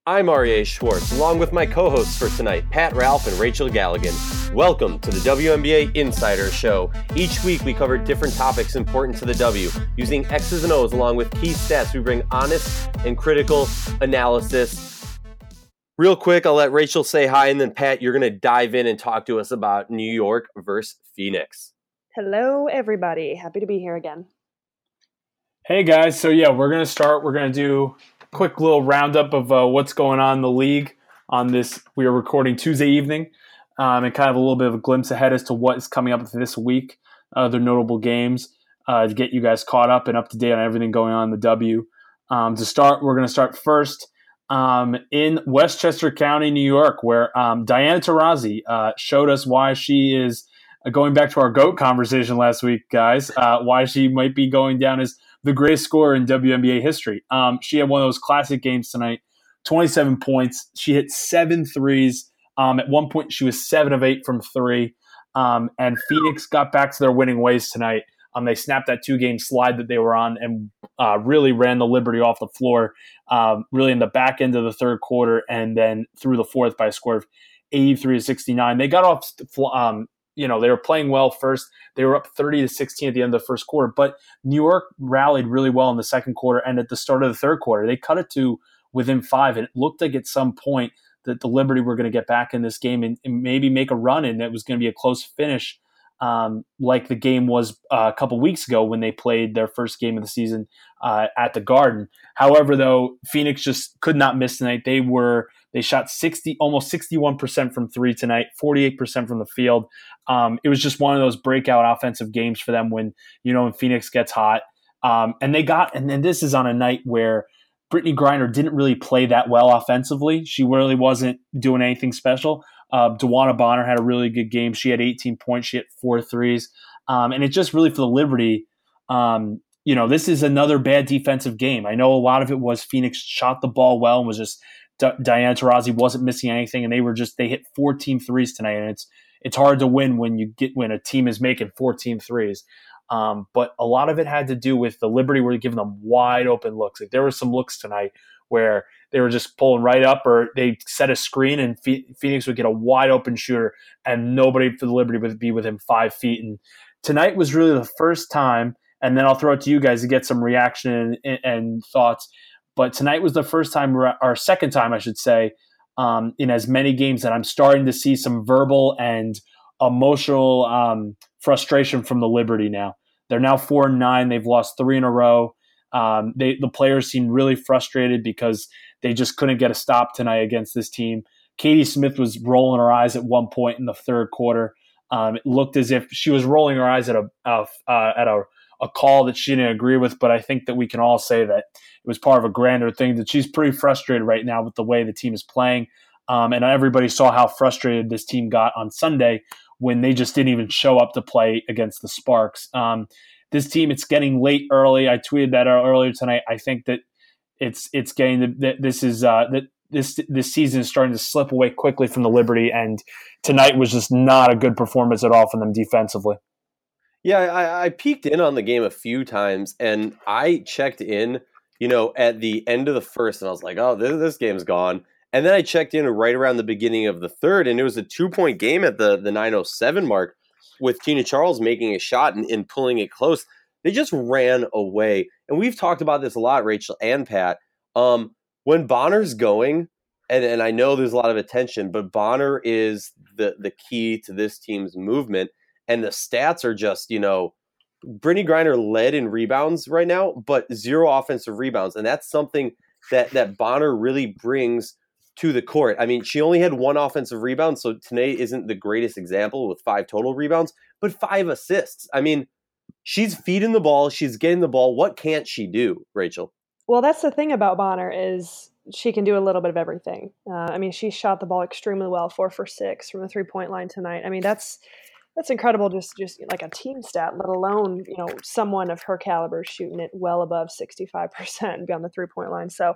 I'm Aryeh Schwartz, along with my co-hosts for tonight, Pat Ralph and Rachel Galligan. Welcome to the WNBA Insider Show. Each week we cover different topics important to the W. Using X's and O's along with key stats, we bring honest and critical analysis. Real quick, I'll let Rachel say hi, and then Pat, you're going to dive in and talk to us about New York versus Phoenix. Hello, everybody. Happy to be here again. Hey, guys. So, we're going to start. We're going to do a quick little roundup of what's going on in the league on this. We are recording Tuesday evening and kind of a little bit of a glimpse ahead as to what is coming up this week, other notable games to get you guys caught up and up to date on everything going on in the W. To start, we're going to start first in Westchester County, New York, where Diana Taurasi showed us why she is going back to our GOAT conversation last week, guys, why she might be going down as the greatest scorer in WNBA history. She had one of those classic games tonight, 27 points. She hit 7 threes. At one point, she was 7 of 8 from 3. And Phoenix got back to their winning ways tonight. They snapped that 2-game slide that they were on and really ran the Liberty off the floor, really in the back end of the third quarter, and then through the fourth by a score of 83-69. They got off they were playing well first. They were up 30-16 at the end of the first quarter, but New York rallied really well in the second quarter, and at the start of the third quarter, they cut it to within 5, and it looked like at some point that the Liberty were going to get back in this game and maybe make a run, and it was going to be a close finish, like the game was a couple weeks ago when they played their first game of the season at the Garden. However, though, Phoenix just could not miss tonight. They shot almost 61% from 3 tonight, 48% from the field. It was just one of those breakout offensive games for them when Phoenix gets hot. And then this is on a night where Brittney Griner didn't really play that well offensively. She really wasn't doing anything special. DeWanna Bonner had a really good game. She had 18 points. She hit 4 threes. And it just really, for the Liberty, this is another bad defensive game. I know a lot of it was Phoenix shot the ball well and was just Diana Taurasi wasn't missing anything, and they hit 14 threes tonight, and it's hard to win when a team is making 14 threes. But a lot of it had to do with the Liberty were giving them wide open looks. Like there were some looks tonight where they were just pulling right up, or they set a screen and Phoenix would get a wide open shooter, and nobody for the Liberty would be within 5 feet. And tonight was really the first time. And then I'll throw it to you guys to get some reaction and thoughts. But tonight was the first time, or second time, I should say, in as many games that I'm starting to see some verbal and emotional frustration from the Liberty now. They're now 4-9. They've lost 3 in a row. The players seem really frustrated because they just couldn't get a stop tonight against this team. Katie Smith was rolling her eyes at one point in the third quarter. It looked as if she was rolling her eyes at a call that she didn't agree with, but I think that we can all say that it was part of a grander thing, that she's pretty frustrated right now with the way the team is playing. And everybody saw how frustrated this team got on Sunday when they just didn't even show up to play against the Sparks. This team, it's getting late early. I tweeted that earlier tonight. I think that it's getting that this season is starting to slip away quickly from the Liberty, and tonight was just not a good performance at all from them defensively. Yeah, I peeked in on the game a few times, and I checked in, at the end of the first, and I was like, oh, this game's gone. And then I checked in right around the beginning of the third, and it was a 2-point game at the 9:07 mark with Tina Charles making a shot and pulling it close. They just ran away. And we've talked about this a lot, Rachel and Pat. When Bonner's going, and I know there's a lot of attention, but Bonner is the key to this team's movement. And the stats are just, Brittney Griner led in rebounds right now, but 0 offensive rebounds. And that's something that Bonner really brings to the court. I mean, she only had 1 offensive rebound, so today isn't the greatest example with 5 total rebounds, but 5 assists. I mean, she's feeding the ball. She's getting the ball. What can't she do, Rachel? Well, that's the thing about Bonner is she can do a little bit of everything. She shot the ball extremely well, 4 for 6 from the 3-point line tonight. I mean, that's incredible, just like a team stat, let alone, someone of her caliber shooting it well above 65% beyond the 3-point line. So,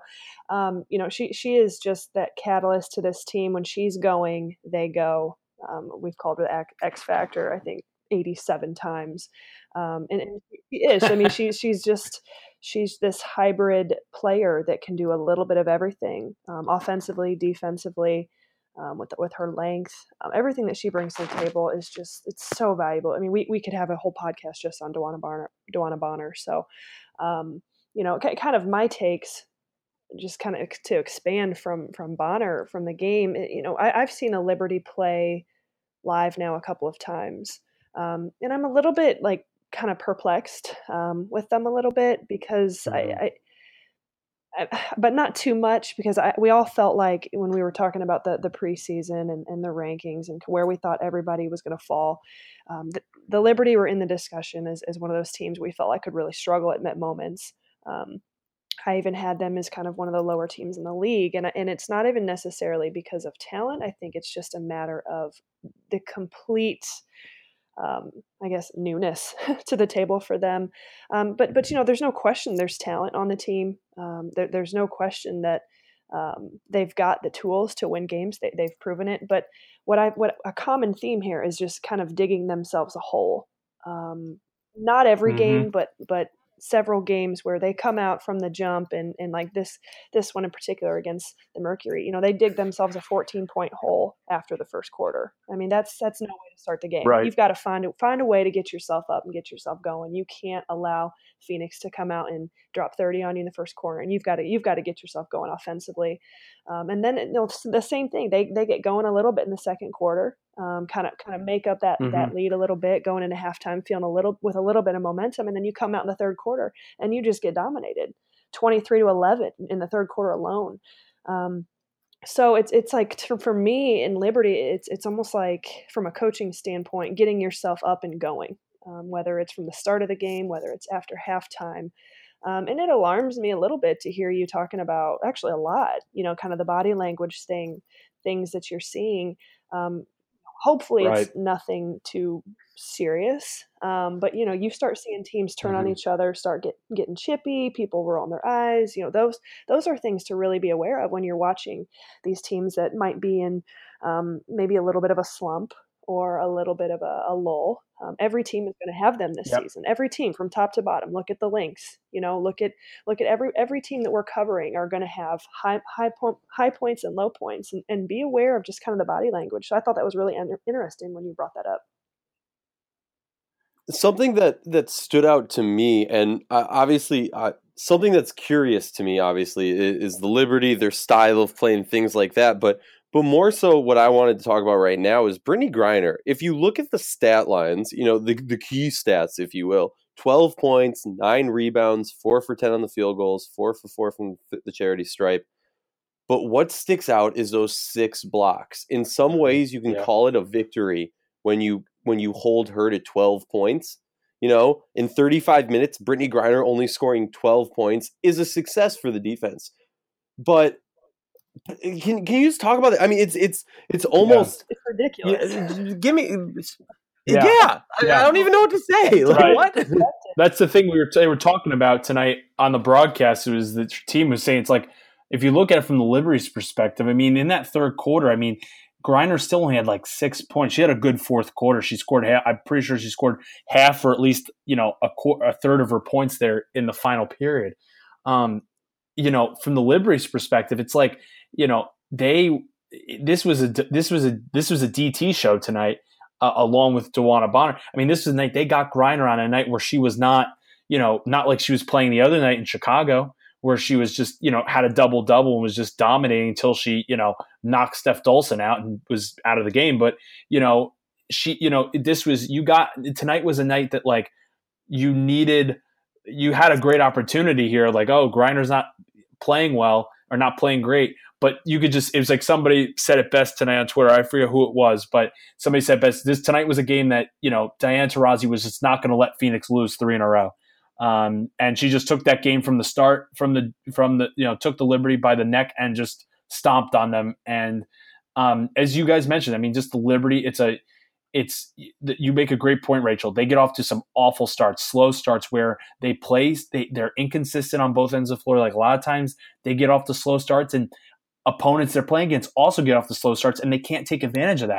she is just that catalyst to this team. When she's going, they go. We've called it X Factor, I think, 87 times. And she is. I mean, she's this hybrid player that can do a little bit of everything, offensively, defensively, with her length. Everything that she brings to the table is it's so valuable. I mean, we could have a whole podcast just on DeWanna Bonner. So, kind of my takes, just kind of to expand from Bonner from the game. I've seen a Liberty play live now a couple of times, and I'm a little bit like kind of perplexed with them a little bit because but not too much, because we all felt like when we were talking about the preseason and the rankings and where we thought everybody was going to fall, the Liberty were in the discussion as one of those teams we felt like could really struggle at moments. I even had them as kind of one of the lower teams in the league, and it's not even necessarily because of talent. I think it's just a matter of the complete, I guess, newness to the table for them. But there's no question there's talent on the team. There's no question that they've got the tools to win games. They've proven it. But what a common theme here is just kind of digging themselves a hole. Not every game, but several games where they come out from the jump and like this one in particular against the Mercury, they dig themselves a 14-point hole after the first quarter. I mean, that's no way to start the game. Right. You've got to find a way to get yourself up and get yourself going. You can't allow Phoenix to come out and drop 30 on you in the first quarter, and you've got to get yourself going offensively. And then the same thing, they get going a little bit in the second quarter, kind of make up that lead a little bit, going into halftime feeling with a little bit of momentum, and then you come out in the third quarter and you just get dominated 23-11 in the third quarter alone. So it's like, for me in Liberty, it's almost like, from a coaching standpoint, getting yourself up and going, whether it's from the start of the game, whether it's after halftime. And it alarms me a little bit to hear you talking about, actually a lot, kind of the body language things that you're seeing. Hopefully Right. It's nothing too serious. But you start seeing teams turn on each other, start getting chippy, people roll their eyes. Those are things to really be aware of when you're watching these teams that might be in maybe a little bit of a slump or a little bit of a lull. Every team is going to have them this season. Every team from top to bottom. Look at the Lynx. Look at every team that we're covering are going to have high points and low points, and be aware of just kind of the body language. So I thought that was really interesting when you brought that up. Something that stood out to me, and obviously something that's curious to me, obviously, is the Liberty, their style of playing, things like that. But more so, what I wanted to talk about right now is Brittney Griner. If you look at the stat lines, the key stats, if you will, 12 points, 9 rebounds, 4 for 10 on the field goals, 4 for 4 from the charity stripe. But what sticks out is those 6 blocks. In some ways, you can call it a victory when you hold her to 12 points. In 35 minutes, Brittney Griner only scoring 12 points is a success for the defense. But can you just talk about it? I mean, it's almost it's ridiculous. Give me, I don't even know what to say. Like, what? That's the thing they were talking about tonight on the broadcast. It was the team was saying, it's like, if you look at it from the Liberty's perspective, I mean, in that third quarter, I mean, Griner still only had like 6 points. She had a good fourth quarter. She scored half. I'm pretty sure she scored half, or at least a third of her points there in the final period. From the Liberty's perspective, it's like, this was a DT show tonight, along with DeWanna Bonner. I mean, this was a night they got Griner on a night where she was not like she was playing the other night in Chicago, where she was just, had a double-double and was just dominating until she, knocked Steph Dolson out and was out of the game. But, tonight was a night that, like, you had a great opportunity here. Like, oh, Griner's not playing well or not playing great. But you could it was like somebody said it best tonight on Twitter. I forget who it was, but somebody said best. Tonight was a game that, Diana Taurasi was just not going to let Phoenix lose 3 in a row. And she just took that game from the start, took the Liberty by the neck and just stomped on them. And as you guys mentioned, I mean, just the Liberty, you make a great point, Rachel. They get off to some awful starts, slow starts where they're inconsistent on both ends of the floor. Like, a lot of times they get off to slow starts, and opponents they're playing against also get off the slow starts, and they can't take advantage of that.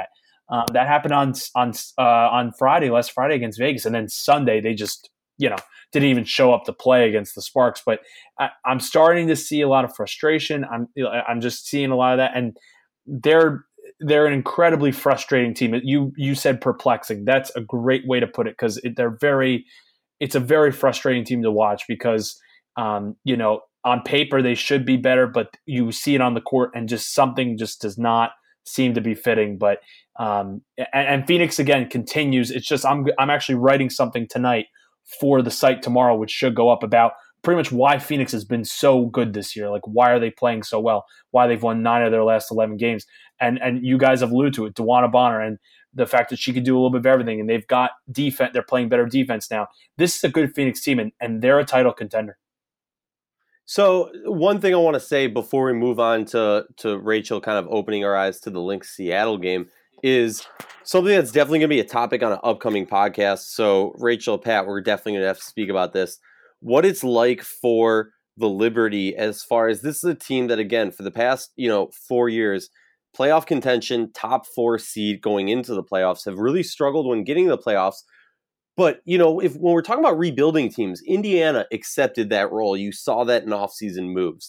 That happened on Friday, last Friday against Vegas, and then Sunday they just didn't even show up to play against the Sparks. But I'm starting to see a lot of frustration. I'm just seeing a lot of that, and they're an incredibly frustrating team. You said perplexing. That's a great way to put it, because it's a very frustrating team to watch, because on paper they should be better, but you see it on the court and just something just does not seem to be fitting. But and Phoenix again continues. It's just I'm actually writing something tonight for the site tomorrow, which should go up, about pretty much why Phoenix has been so good this year. Like, why are they playing so well? Why they've won 9 of their last 11 games. And you guys have alluded to it, DeWanna Bonner, and the fact that she can do a little bit of everything, and they've got defense. They're playing better defense now. This is a good Phoenix team, and they're a title contender. So one thing I want to say before we move on to Rachel kind of opening our eyes to the Lynx Seattle game is something that's definitely going to be a topic on an upcoming podcast. So Rachel, Pat, we're definitely going to have to speak about this. What it's like for the Liberty, as far as this is a team that, again, for the past 4 years, playoff contention, top 4 seed going into the playoffs, have really struggled when getting to the playoffs. But, when we're talking about rebuilding teams, Indiana accepted that role. You saw that in offseason moves.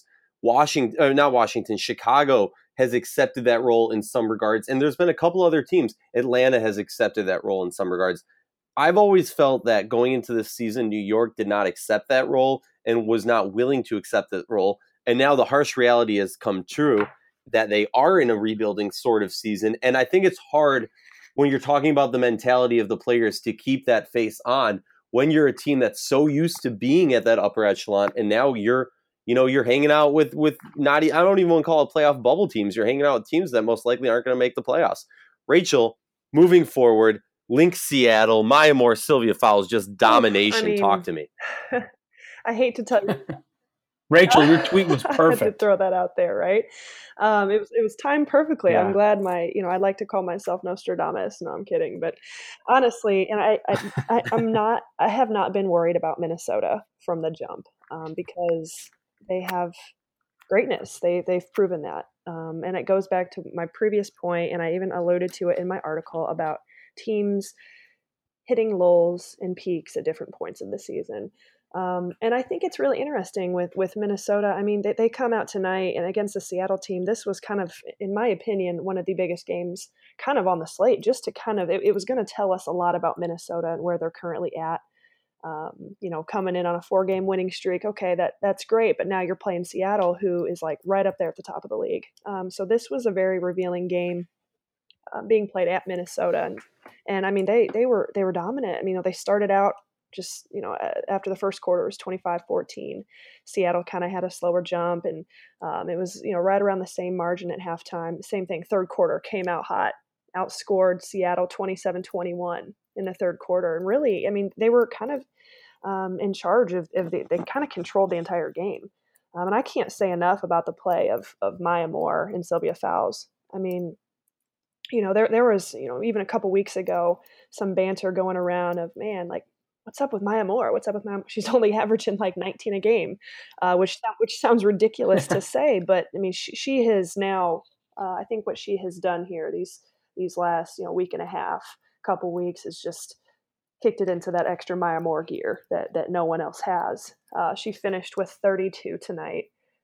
Chicago has accepted that role in some regards. And there's been a couple other teams. Atlanta has accepted that role in some regards. I've always felt that going into this season, New York did not accept that role and was not willing to accept that role. And now the harsh reality has come true that they are in a rebuilding sort of season. And I think it's hard when you're talking about the mentality of the players to keep that face on when you're a team that's so used to being at that upper echelon, and now you're hanging out with not, I don't even want to call it playoff bubble teams. You're hanging out with teams that most likely aren't going to make the playoffs. Rachel, moving forward, Lynx Seattle, Maya Moore, Sylvia Fowles, just domination. Talk to me. I hate to tell you. Rachel, your tweet was perfect. I had to throw that out there, right? It was timed perfectly. Yeah. I'm glad I like to call myself Nostradamus. No, I'm kidding. But honestly, and I have not been worried about Minnesota from the jump, because they have greatness. They've proven that. And it goes back to my previous point, and I even alluded to it in my article about teams hitting lulls and peaks at different points in the season. And I think it's really interesting with Minnesota. I mean, they come out tonight, and against the Seattle team, this was kind of, in my opinion, one of the biggest games kind of on the slate, just to kind of, it was going to tell us a lot about Minnesota and where they're currently at. Coming in on a 4-game winning streak. Okay, that's great. But now you're playing Seattle, who is like right up there at the top of the league. So this was a very revealing game being played at Minnesota. And I mean, they were dominant. I mean, they started out just, after the first quarter, it was 25-14. Seattle kind of had a slower jump, and it was, right around the same margin at halftime. Same thing, third quarter came out hot, outscored Seattle 27-21 in the third quarter. And really, I mean, they were kind of in charge they kind of controlled the entire game. And I can't say enough about the play of Maya Moore and Sylvia Fowles. I mean, there was, even a couple weeks ago, some banter going around of, man, like, what's up with Maya Moore? What's up with Maya? She's only averaging like 19 a game, which sounds ridiculous to say, but I mean, she has now, I think what she has done here these last, week and a half, couple weeks, is just kicked it into that extra Maya Moore gear that no one else has. She finished with 32 tonight,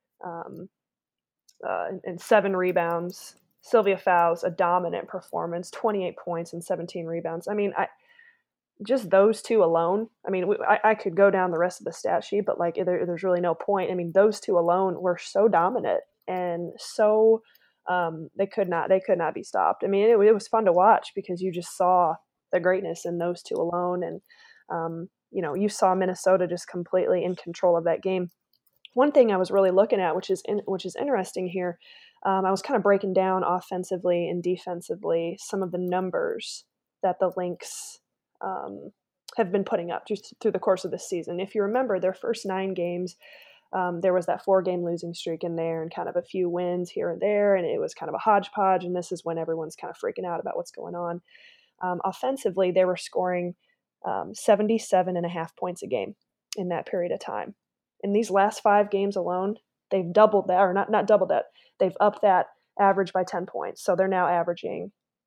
and 7 rebounds. Sylvia Fowles, a dominant performance, 28 points and 17 rebounds. I mean, just those two alone. I mean, I could go down the rest of the stat sheet, but like there's really no point. I mean, those two alone were so dominant and so they could not be stopped. I mean, it was fun to watch because you just saw the greatness in those two alone, and you saw Minnesota just completely in control of that game. One thing I was really looking at, which is interesting here, I was kind of breaking down offensively and defensively some of the numbers that the Lynx have been putting up just through the course of this season. If you remember, their first 9 games, there was that 4-game losing streak in there and kind of a few wins here and there, and it was kind of a hodgepodge, and this is when everyone's kind of freaking out about what's going on. Offensively, they were scoring 77.5 points a game in that period of time. In these last 5 games alone, they've doubled that, or not doubled that. They've upped that average by 10 points. So they're now averaging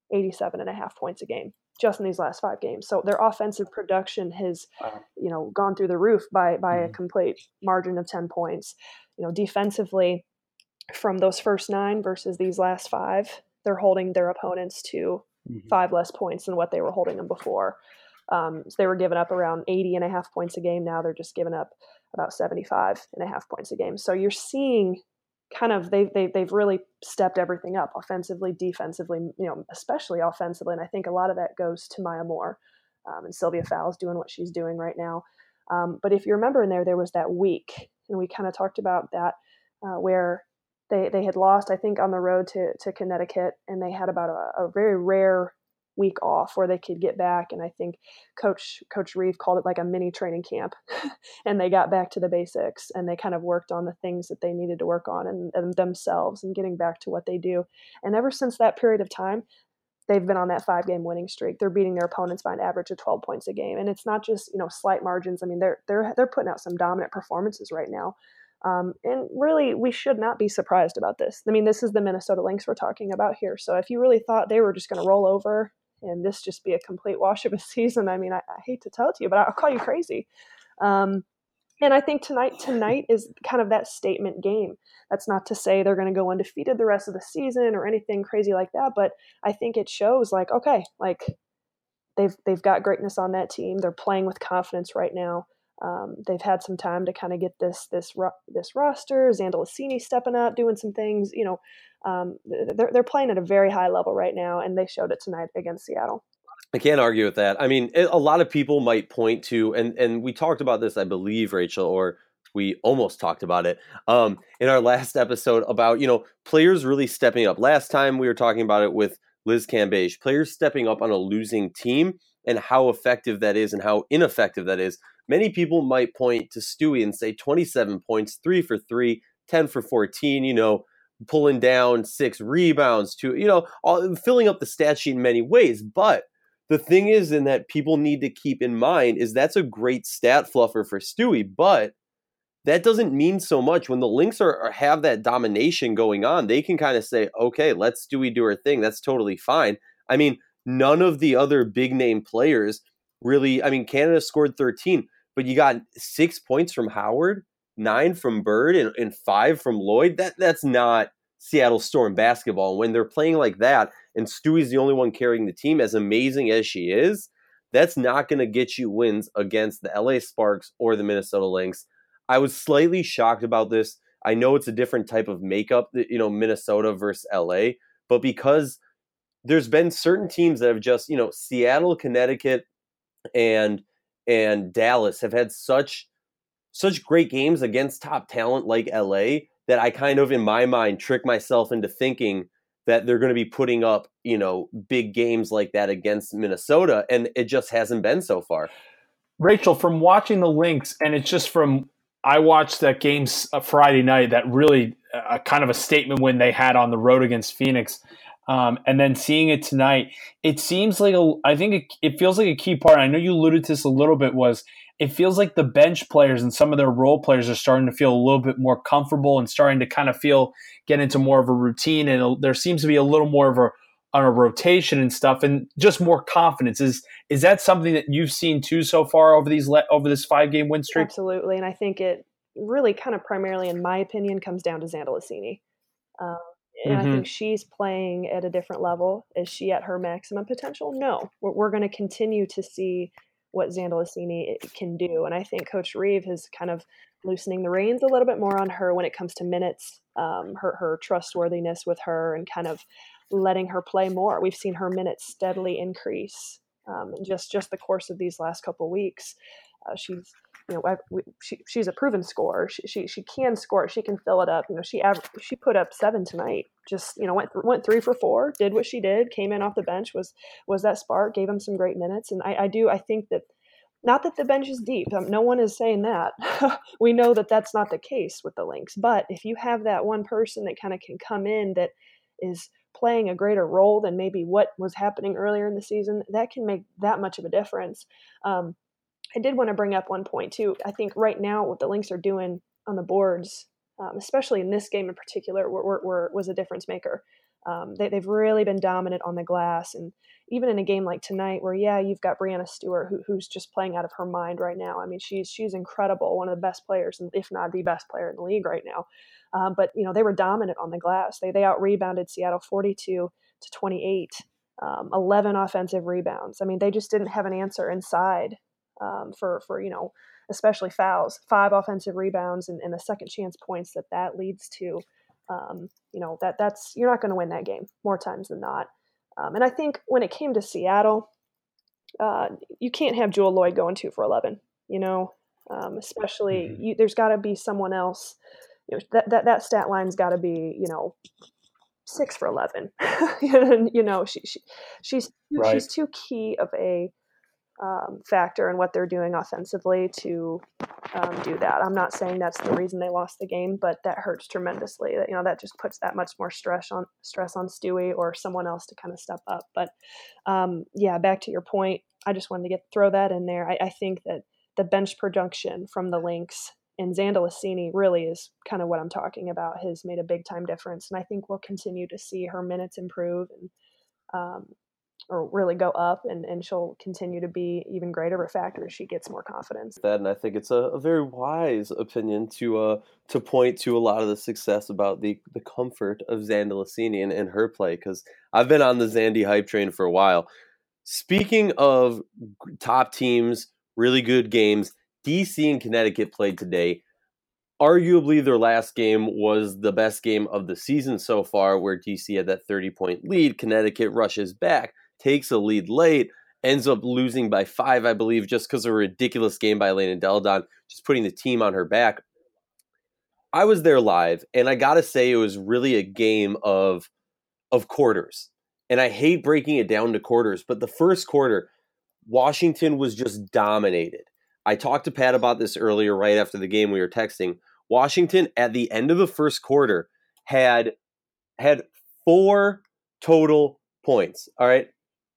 87.5 points a game just in these last 5 games. So their offensive production has, gone through the roof by a complete margin of 10 points. Defensively, from those first 9 versus these last 5, they're holding their opponents to 5 less points than what they were holding them before. So they were giving up around 80.5 points a game. Now they're just giving up about 75.5 points a game. So you're seeing kind of they've really stepped everything up offensively, defensively, especially offensively. And I think a lot of that goes to Maya Moore, and Sylvia Fowles doing what she's doing right now. But if you remember in there was that week, and we kind of talked about that, where they had lost, I think, on the road to Connecticut, and they had about a very rare week off where they could get back. And I think Coach Reeve called it like a mini training camp, and they got back to the basics and they kind of worked on the things that they needed to work on and themselves and getting back to what they do. And ever since that period of time, they've been on that 5-game winning streak. They're beating their opponents by an average of 12 points a game. And it's not just, slight margins. I mean, they're putting out some dominant performances right now. And really, we should not be surprised about this. I mean, this is the Minnesota Lynx we're talking about here. So if you really thought they were just going to roll over and this just be a complete wash of a season, I mean, I hate to tell it to you, but I'll call you crazy. And I think tonight is kind of that statement game. That's not to say they're going to go undefeated the rest of the season or anything crazy like that, but I think it shows like, okay, like they've got greatness on that team. They're playing with confidence right now. They've had some time to kind of get this roster. Zandalicini stepping up, doing some things. They're playing at a very high level right now, and they showed it tonight against Seattle. I can't argue with that. I mean, a lot of people might point to, and we talked about this, I believe, Rachel, or we almost talked about it in our last episode about, players really stepping up. Last time we were talking about it with Liz Cambage, players stepping up on a losing team and how effective that is and how ineffective that is. Many people might point to Stewie and say 27 points, 3 for 3, 10 for 14, pulling down 6 rebounds, filling up the stat sheet in many ways. But the thing is, in that people need to keep in mind, is that's a great stat fluffer for Stewie, but that doesn't mean so much. When the Lynx have that domination going on, they can kind of say, okay, let Stewie do her thing. That's totally fine. I mean, none of the other big name players really, Canada scored 13, but you got 6 points from Howard, 9 from Bird, and 5 from Lloyd. That's not Seattle Storm basketball. When they're playing like that, and Stewie's the only one carrying the team, as amazing as she is, that's not going to get you wins against the LA Sparks or the Minnesota Lynx. I was slightly shocked about this. I know it's a different type of makeup, Minnesota versus LA, but because there's been certain teams that have just, Seattle, Connecticut, and Dallas have had such great games against top talent like LA that I kind of, in my mind, trick myself into thinking that they're going to be putting up, big games like that against Minnesota, and it just hasn't been so far. Rachel, from watching the Lynx, and it's just from I watched that game Friday night, that really kind of a statement win they had on the road against Phoenix. And then seeing it tonight, it seems like it feels like a key part. I know you alluded to this a little bit. It feels like the bench players and some of their role players are starting to feel a little bit more comfortable and starting to kind of get into more of a routine. And there seems to be a little more of a rotation and stuff, and just more confidence. Is that something that you've seen too so far over this 5-game win streak? Absolutely, and I think it really kind of primarily, in my opinion, comes down to Zandalicini. And I think she's playing at a different level. Is she at her maximum potential? No. We're going to continue to see what Zandalicini can do. And I think Coach Reeve is kind of loosening the reins a little bit more on her when it comes to minutes, her trustworthiness with her, and kind of letting her play more. We've seen her minutes steadily increase in just the course of these last couple of weeks. She's a proven scorer. She can score. She can fill it up. She put up 7 tonight. Just went 3 for 4. Did what she did. Came in off the bench. Was that spark. Gave him some great minutes. And I think that, not that the bench is deep. No one is saying that. We know that that's not the case with the Lynx. But if you have that one person that kind of can come in that is playing a greater role than maybe what was happening earlier in the season, that can make that much of a difference. I did want to bring up one point too. I think right now what the Lynx are doing on the boards, especially in this game in particular, was a difference maker. They've really been dominant on the glass, and even in a game like tonight, where you've got Brianna Stewart, who's just playing out of her mind right now. I mean, she's incredible, one of the best players, if not the best player in the league right now. But they were dominant on the glass. They out rebounded Seattle 42-28, 11 offensive rebounds. I mean, they just didn't have an answer inside for especially fouls. 5 offensive rebounds and the second chance points that leads to. That's you're not going to win that game more times than not. And I think when it came to Seattle, you can't have Jewell Loyd going 2 for 11. Especially there's got to be someone else. That stat line's got to be 6 for 11. She's too key of a factor in what they're doing offensively to do that. I'm not saying that's the reason they lost the game, but that hurts tremendously. That just puts that much more stress on Stewie or someone else to kind of step up. But back to your point, I just wanted to throw that in there. I think that the bench production from the Lynx and Xanda Lacini really is kind of what I'm talking about, has made a big time difference. And I think we'll continue to see her minutes improve and or really go up, and she'll continue to be even greater of a factor as she gets more confidence. And I think it's a very wise opinion to point to a lot of the success about the comfort of Xanda Lacini and her play, because I've been on the Xandy hype train for a while. Speaking of top teams, really good games, DC and Connecticut played today. Arguably, their last game was the best game of the season so far, where DC had that 30-point lead. Connecticut rushes back, takes a lead late, ends up losing by 5, I believe, just because of a ridiculous game by Elena Delle Donne, just putting the team on her back. I was there live, and I got to say it was really a game of quarters. And I hate breaking it down to quarters, but the first quarter, Washington was just dominated. I talked to Pat about this earlier, right after the game we were texting. Washington, at the end of the first quarter, had 4 total points, all right?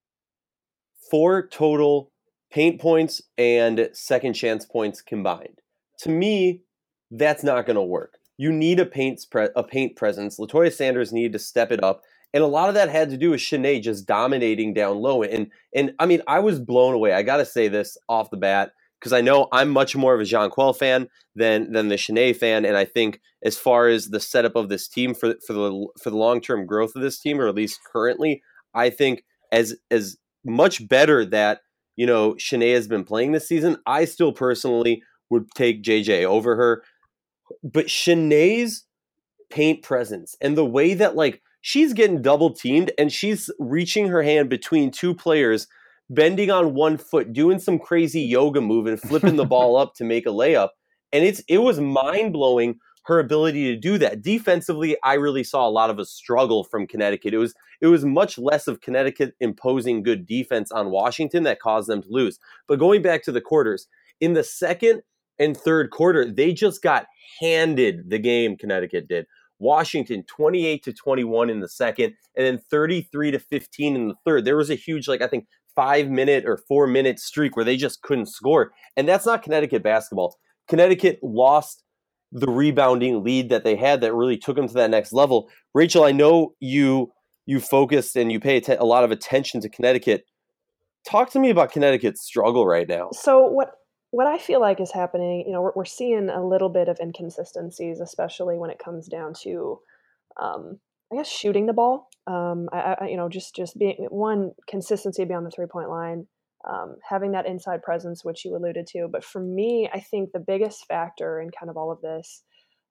4 total paint points and second chance points combined. To me, that's not going to work. You need a paint presence. LaToya Sanders needed to step it up. And a lot of that had to do with Shanae just dominating down low. And I mean, I was blown away. I got to say this off the bat, because I know I'm much more of a Jonquel fan than the Shanae fan. And I think as far as the setup of this team for the long-term growth of this team, or at least currently, I think as much better that, Shanae has been playing this season, I still personally would take JJ over her. But Shanae's paint presence and the way that, she's getting double teamed and she's reaching her hand between 2 players, bending on 1 foot, doing some crazy yoga move and flipping the ball up to make a layup. And it was mind-blowing, her ability to do that. Defensively, I really saw a lot of a struggle from Connecticut. It was much less of Connecticut imposing good defense on Washington that caused them to lose. But going back to the quarters, in the second and third quarter, they just got handed the game, Connecticut did. Washington 28-21 in the second, and then 33-15 in the third. There was a huge, I think, 5-minute or 4-minute streak where they just couldn't score. And that's not Connecticut basketball. Connecticut lost the rebounding lead that they had that really took them to that next level. Rachel, I know you focused and you pay a lot of attention to Connecticut. Talk to me about Connecticut's struggle right now. So what I feel like is happening, we're seeing a little bit of inconsistencies, especially when it comes down to, I guess, shooting the ball. Just being one, consistency beyond the 3-point line, having that inside presence, which you alluded to. But for me, I think the biggest factor in kind of all of this,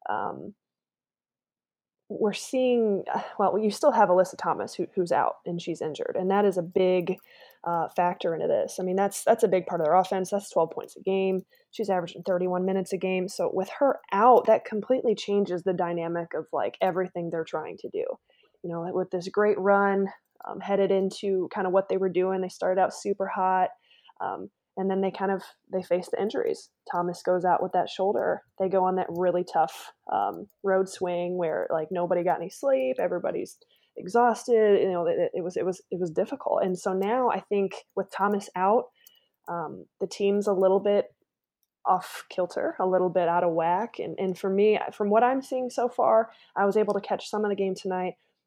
we're seeing, you still have Alyssa Thomas who's out and she's injured. And that is a big factor into this. I mean, that's a big part of their offense. That's 12 points a game. She's averaging 31 minutes a game. So with her out, that completely changes the dynamic of everything they're trying to do. With this great run, headed into kind of what they were doing. They started out super hot. And then they face the injuries. Thomas goes out with that shoulder. They go on that really tough road swing where nobody got any sleep. Everybody's exhausted. It was difficult. And so now I think with Thomas out, the team's a little bit off kilter, a little bit out of whack. And for me, from what I'm seeing so far, I was able to catch some of the game tonight.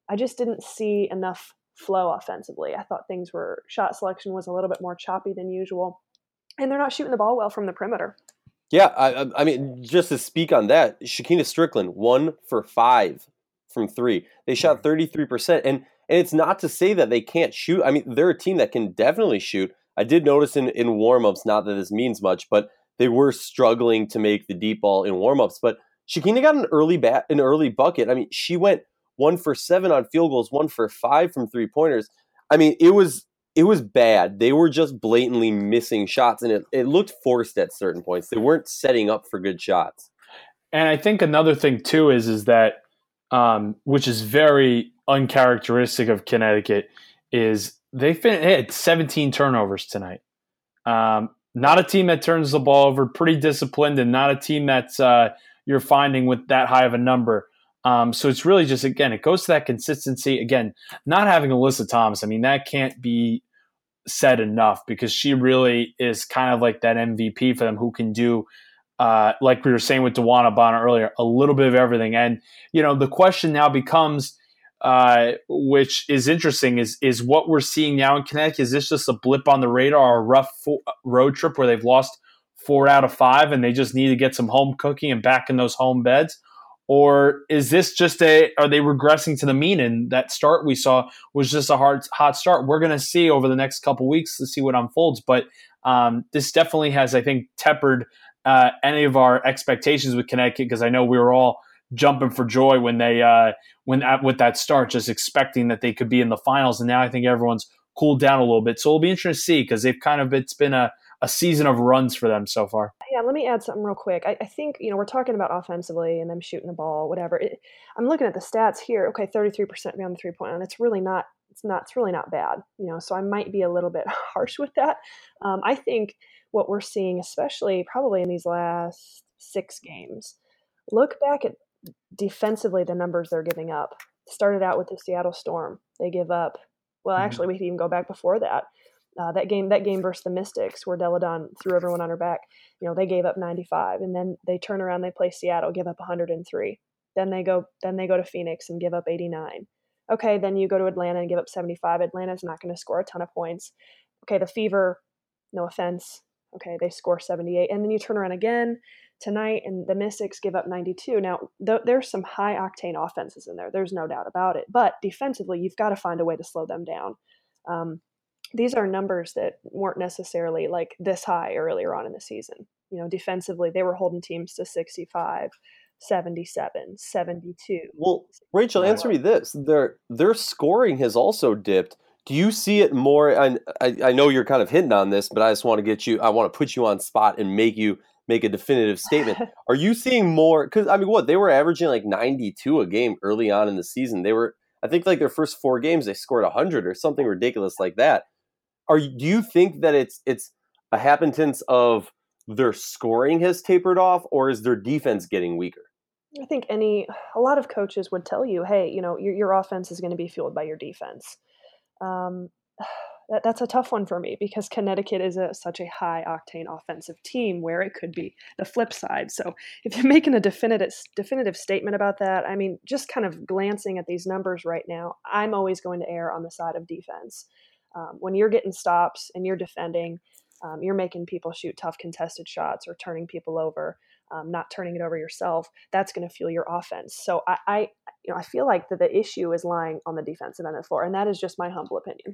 I just didn't see enough flow offensively. I thought shot selection was a little bit more choppy than usual, and they're not shooting the ball well from the perimeter. Yeah, I mean, just to speak on that, Shakina Strickland 1 for 5 from three. They shot 33%, and it's not to say that they can't shoot. I mean, they're a team that can definitely shoot. I did notice in warmups, not that this means much, but they were struggling to make the deep ball in warmups. But Shakina got an early bucket. I mean, she went 1 for 7 on field goals, 1 for 5 from 3-pointers. I mean, it was bad. They were just blatantly missing shots, and it looked forced at certain points. They weren't setting up for good shots. And I think another thing too is that, which is very uncharacteristic of Connecticut, is they had 17 turnovers tonight. Not a team that turns the ball over, pretty disciplined, and not a team that's you're finding with that high of a number. So it's really just, again, it goes to that consistency. Again, not having Alyssa Thomas, I mean, that can't be said enough, because she really is kind of like that MVP for them, who can do, like we were saying with DeWanna Bonner earlier, a little bit of everything. And, the question now becomes, which is interesting, is what we're seeing now in Connecticut. Is this just a blip on the radar, a rough road trip where they've lost 4 out of 5 and they just need to get some home cooking and back in those home beds? Or is this just are they regressing to the mean? And that start we saw was just a hot start. We're going to see over the next couple weeks to see what unfolds. But this definitely has, I think, tempered any of our expectations with Connecticut, because I know we were all jumping for joy when they with that start, just expecting that they could be in the finals. And now I think everyone's cooled down a little bit. So it'll be interesting to see, because it's been a season of runs for them so far. Yeah, let me add something real quick. I think, we're talking about offensively and them shooting the ball, whatever. I'm looking at the stats here. Okay, 33% beyond the 3-point line. It's really not bad. So I might be a little bit harsh with that. I think what we're seeing, especially probably in these last 6 games, look back at defensively the numbers they're giving up. Started out with the Seattle Storm. They give up. Well, actually, we could even go back before that. That game versus the Mystics, where Delle Donne threw everyone on her back, they gave up 95, and then they turn around, they play Seattle, give up 103. Then they go to Phoenix and give up 89. Okay, then you go to Atlanta and give up 75. Atlanta's not going to score a ton of points. Okay, the Fever, no offense. Okay, they score 78, and then you turn around again tonight, and the Mystics give up 92. Now, there's some high octane offenses in there. There's no doubt about it. But defensively, you've got to find a way to slow them down. These are numbers that weren't necessarily like this high earlier on in the season. Defensively, they were holding teams to 65, 77, 72. Well, Rachel, answer me this. Their scoring has also dipped. Do you see it more? And I know you're kind of hinting on this, but I just want to I want to put you on spot and make you make a definitive statement. Are you seeing more? Because, I mean, they were averaging like 92 a game early on in the season. They were, I think, like their first 4 games, they scored 100 or something ridiculous like that. Do you think that it's a happenstance of their scoring has tapered off, or is their defense getting weaker? I think a lot of coaches would tell you, hey, your offense is going to be fueled by your defense. That's a tough one for me, because Connecticut is such a high octane offensive team, where it could be the flip side. So if you're making a definitive statement about that, I mean, just kind of glancing at these numbers right now, I'm always going to err on the side of defense. When you're getting stops and you're defending, you're making people shoot tough contested shots or turning people over, not turning it over yourself. That's going to fuel your offense. So I feel like that the issue is lying on the defensive end of the floor, and that is just my humble opinion.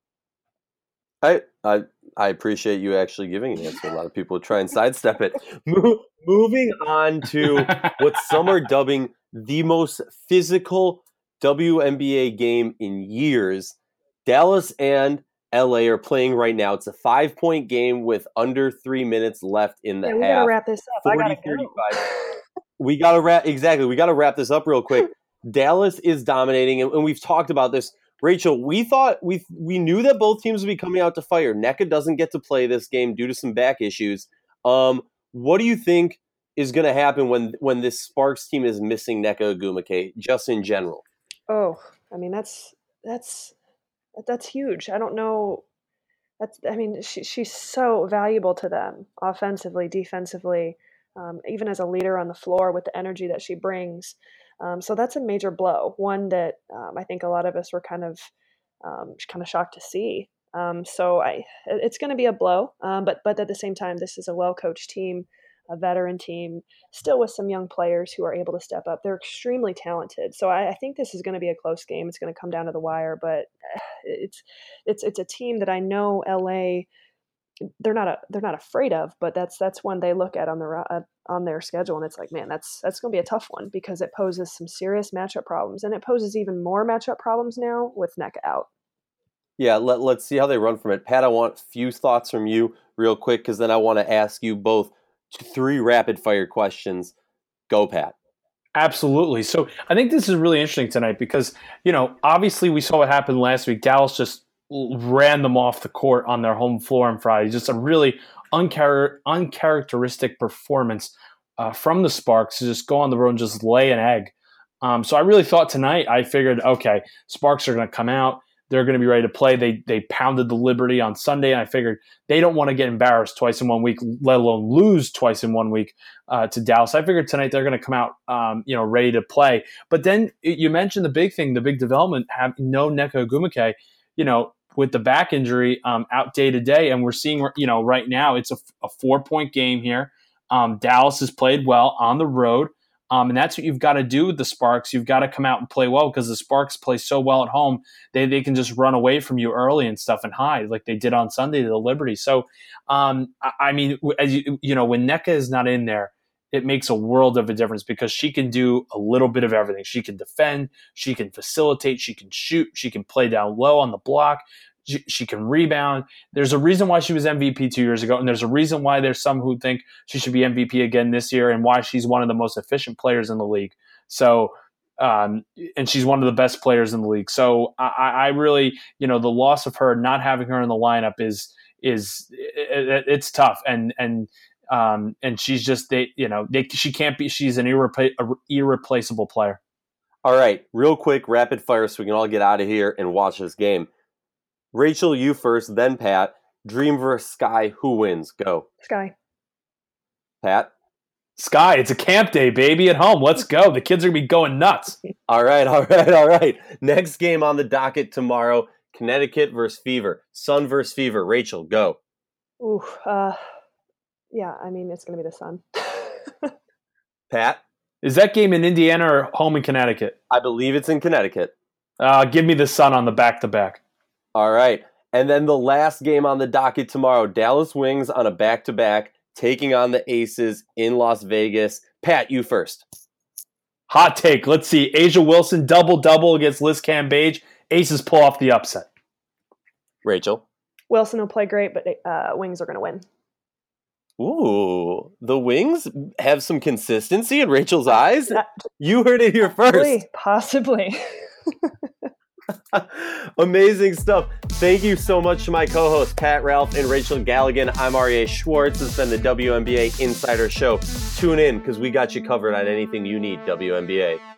I appreciate you actually giving an answer. A lot of people try and sidestep it. Moving on to what some are dubbing the most physical WNBA game in years. Dallas and LA are playing right now. It's a 5-point game with under 3 minutes left in the half. We gotta wrap this up. 40, I gotta go. 35. We gotta wrap this up real quick. Dallas is dominating, and we've talked about this. Rachel, we thought we knew that both teams would be coming out to fire. Nneka doesn't get to play this game due to some back issues. What do you think is going to happen when this Sparks team is missing Nneka Ogwumike, just in general? Oh, I mean, that's huge. I don't know. She's so valuable to them, offensively, defensively, even as a leader on the floor with the energy that she brings. So that's a major blow, one that I think a lot of us were kind of shocked to see. It's going to be a blow, but at the same time, this is a well-coached team, a veteran team, still with some young players who are able to step up. They're extremely talented. So I think this is going to be a close game. It's going to come down to the wire, but it's a team that I know LA they're not afraid of, but that's one they look at on their schedule, and it's like, man, that's going to be a tough one because it poses some serious matchup problems, and it poses even more matchup problems now with Nneka out. Yeah, let's see how they run from it. Pat, I want a few thoughts from you real quick because then I want to ask you both 3 rapid-fire questions. Go, Pat. Absolutely. So I think this is really interesting tonight because, obviously we saw what happened last week. Dallas just ran them off the court on their home floor on Friday. Just a really uncharacteristic performance from the Sparks to just go on the road and just lay an egg. So I really thought tonight, I figured, okay, Sparks are going to come out. They're going to be ready to play. They pounded the Liberty on Sunday, and I figured they don't want to get embarrassed twice in 1 week, let alone lose twice in 1 week to Dallas. I figured tonight they're going to come out, ready to play. But then you mentioned the big thing, the big development, have no Nneka Ogwumike, with the back injury out day to day, and we're seeing, right now it's a 4-point game here. Dallas has played well on the road. And that's what you've got to do with the Sparks. You've got to come out and play well because the Sparks play so well at home. They can just run away from you early and stuff and hide like they did on Sunday to the Liberty. So, I mean, as when Nneka is not in there, it makes a world of a difference because she can do a little bit of everything. She can defend, she can facilitate, she can shoot, she can play down low on the block. She can rebound. There's a reason why she was MVP 2 years ago, and there's a reason why there's some who think she should be MVP again this year and why she's one of the most efficient players in the league. So, and she's one of the best players in the league. So I really, the loss of her, not having her in the lineup is it's tough. And she's just, she can't be, she's an irreplaceable player. All right, real quick, rapid fire so we can all get out of here and watch this game. Rachel, you first, then Pat. Dream versus Sky. Who wins? Go. Sky. Pat? Sky. It's a camp day, baby, at home. Let's go. The kids are going to be going nuts. All right. Next game on the docket tomorrow, Connecticut versus Fever. Sun versus Fever. Rachel, go. Ooh, yeah, I mean, it's going to be the Sun. Pat? Is that game in Indiana or home in Connecticut? I believe it's in Connecticut. Give me the Sun on the back-to-back. All right. And then the last game on the docket tomorrow, Dallas Wings on a back-to-back, taking on the Aces in Las Vegas. Pat, you first. Hot take. Let's see. A'ja Wilson, double-double against Liz Cambage. Aces pull off the upset. Rachel? Wilson will play great, but Wings are going to win. Ooh, the Wings have some consistency in Rachel's eyes? You heard it here first. Possibly. Amazing stuff. Thank you so much to my co-hosts, Pat Ralph and Rachel Galligan. I'm Aryeh Schwartz. It's been the WNBA Insider Show. Tune in because we got you covered on anything you need, WNBA.